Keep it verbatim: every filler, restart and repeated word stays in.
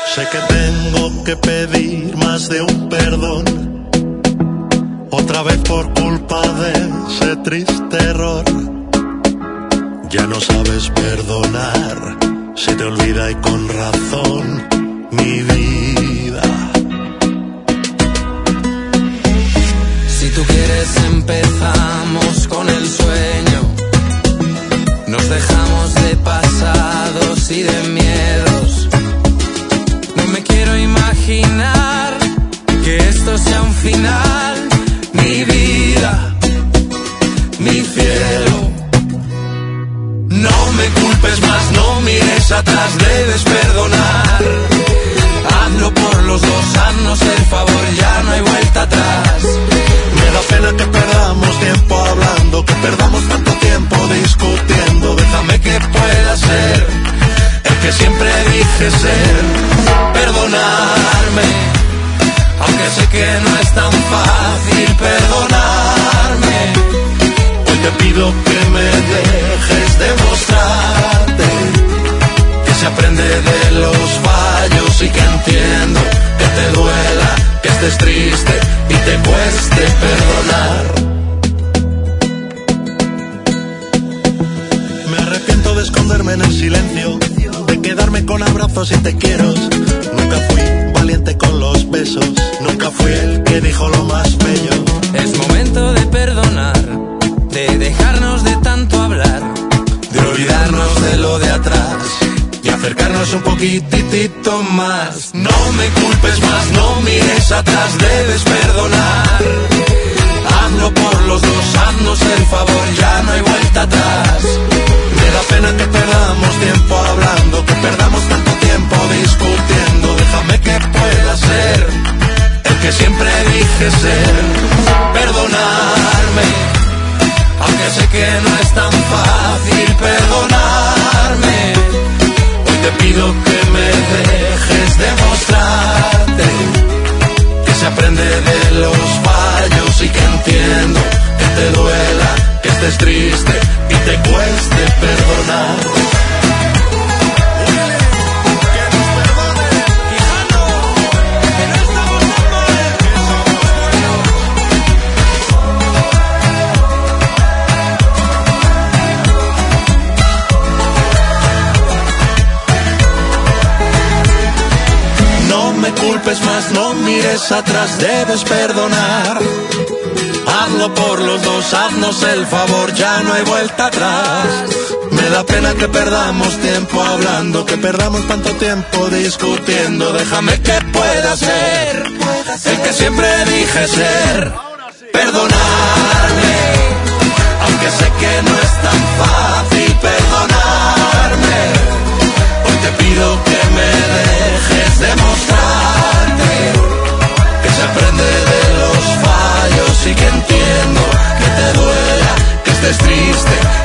Sé que tengo que pedir más de un perdón, otra vez por culpa de ese triste error. Ya no sabes perdonar, se te olvida y con razón, mi vida. Si tú quieres empezamos con el sueño, nos dejamos de pasados y de miedos. No me quiero imaginar que esto sea un final, mi vida, mi cielo. No me culpes más, no mires atrás, debes perdonar. Hazlo por los dos, haznos el favor, ya no hay vuelta atrás. Me da pena que perdamos tiempo hablando, que perdamos tanto tiempo discutiendo. Déjame que pueda ser el que siempre dije ser. Perdonarme, aunque sé que no es tan fácil perdonarme. Hoy te pido que me dejes demostrarte que se aprende de los fallos y que entiendo que te duela, que estés triste y te cueste perdonar. Me arrepiento de esconderme en el silencio, de quedarme con abrazos y te quiero. Nunca fui valiente con los besos, nunca fui el que dijo lo más bello. Es momento de perdonar, de dejarnos de tanto hablar, de olvidarnos de lo de atrás y acercarnos un poquitito más. No me culpes más, no mires atrás, debes perdonar. Hazlo por los dos, haznos el favor, ya no hay vuelta atrás. Me da pena que perdamos tiempo hablando, que perdamos tanto tiempo discutiendo. Déjame que pueda ser el que siempre dije ser. Perdonarme, aunque sé que no es tan fácil perdonarme. Hoy te pido que me dejes demostrarte que se aprende de los fallos y que entiendo que te duela, que estés triste y te cueste perdonar. Culpes más, no mires atrás, debes perdonar. Hazlo por los dos, haznos el favor, ya no hay vuelta atrás. Me da pena que perdamos tiempo hablando, que perdamos tanto tiempo discutiendo. Déjame que pueda ser el que siempre dije ser. Perdonarme, aunque sé que no es tan fácil perdonarme. Hoy te pido que me dejes demostrarte que se aprende de los fallos y que entiendo que te duela, que estés triste